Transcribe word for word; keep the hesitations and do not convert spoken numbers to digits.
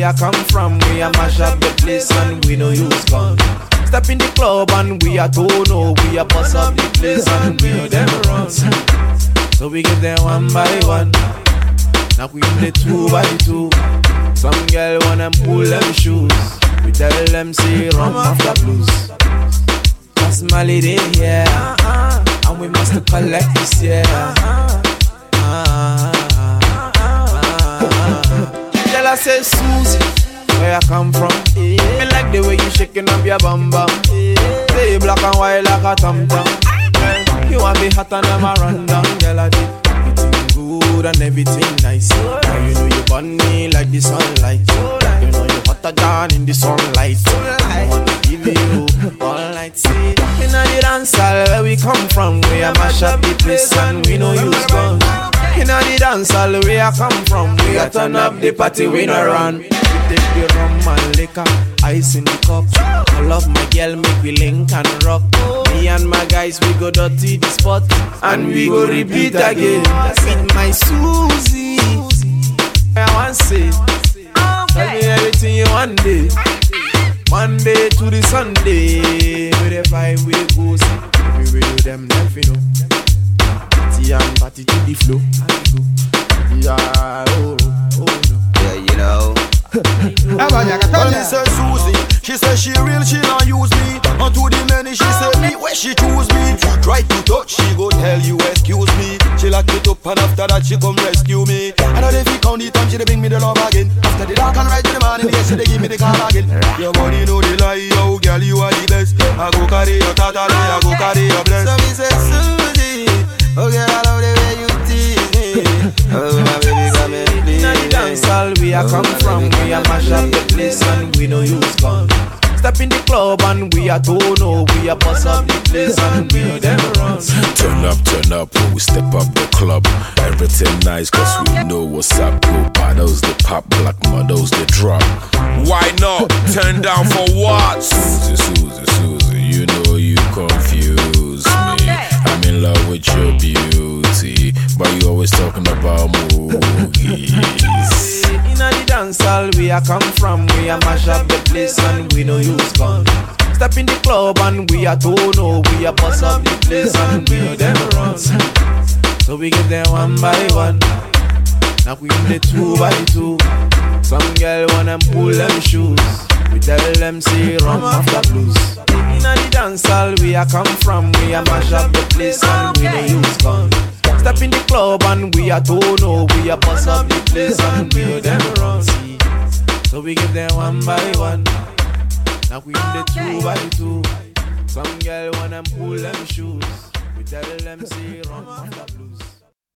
I come from, we a mash up the place and we no use guns. Step in the club and we a don't know, we a bust up the place and we know them run. So we give them one by one, now we in the two by two. Some girl wanna pull them shoes, we tell them say run off the blues. That's Mali day, yeah, and we must collect this year. Tell I say Susie, where I come from. Me like the way you shaking up your bum bum. Say black and white like a tom tom. You want me hot and I'ma run down, girl I did. Everything good and everything nice. Now you know you burn me like the sunlight. You know you hotter than in the sunlight. I wanna give you all night. See, in the dance hall where we come from, we a mash up the place and we no use guns. In the dance hall where I come from, we a turn up the party, we no run. We take the rum and liquor, ice in the cup. I love my girl, make we link and rock. Me and my guys, we go dirty the spot and we go repeat again. With my Susie, I want to say, tell me everything you want day. Monday to the Sunday, with the vibe we go see. We will do them, them you know. Party and party to the flow. Yeah, oh, oh no. Yeah, you know. Well, me say Susie, she say she real, she not use me. And to the many, she say me, where she choose me. Try to touch, she go tell you excuse me. She lock it up and after that she come rescue me. And now if you count the time, she dey bring me the love again. After the dark and right to the morning, yes, she dey give me the call again. Your body know the lie, yo, girl, you are the best. I go carry your tata, I go carry your bless. So me say Susie, oh girl, I love the way you tease me. Oh my baby, come in, please. In the dance hall we a come from, we a mash up the place and we no use guns. Step in the club and we a don't know, we a bust up the place and we know them run. Turn up, turn up when we step up the club. Everything nice cause we know what's up. Blue bottles they pop, black models they drop. Why not? Turn down for what? Susie, Susie, Susie, you know you confuse me. I'm in love with your beauty, but you always talking about movies. In the dance hall we a come from, we a mash up the place and we no use guns. Step in the club and we a don't know, we a bust up the place and we know them run. So we give them one by one, now we in the two by two. Some girl wanna pull them shoes, we tell them say run off the blues. In the dance hall we a come from, we a mash up the place and we no use guns. Step in the club and we a don't know, we a bust up the place and we know them run. So we give them one by one, now we in the two by two. Some girl wanna pull them shoes, we tell them say run off the blues.